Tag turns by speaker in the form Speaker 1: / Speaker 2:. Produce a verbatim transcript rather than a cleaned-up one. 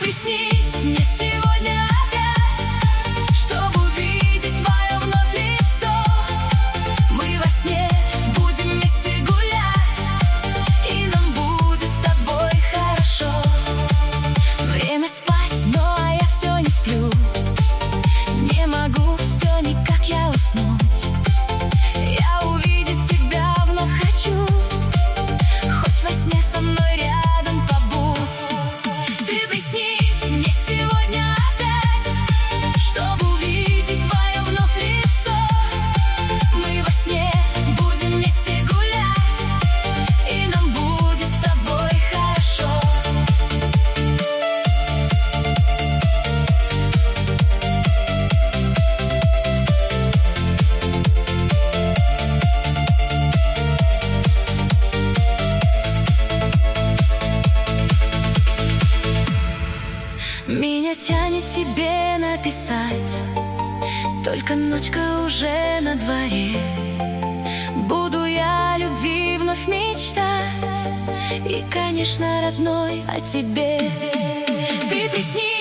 Speaker 1: приснись мне сегодня опять, чтобы увидеть твое вновь лицо. Мы во сне будем вместе гулять, и нам будет с тобой хорошо. Время спать, но я все не сплю. Не могу все никак я уснуть. Я увидеть тебя вновь хочу. Хоть во сне со мной рядом побудь. Ты приснись мне сегодня опять, чтобы увидеть твое вновь лицо. Мы во сне будем вместе гулять, и нам будет с тобой хорошо. Меня тянет тебе написать, только ночка уже на дворе. Буду я о любви вновь мечтать, и, конечно, родной, о тебе. Ты приснись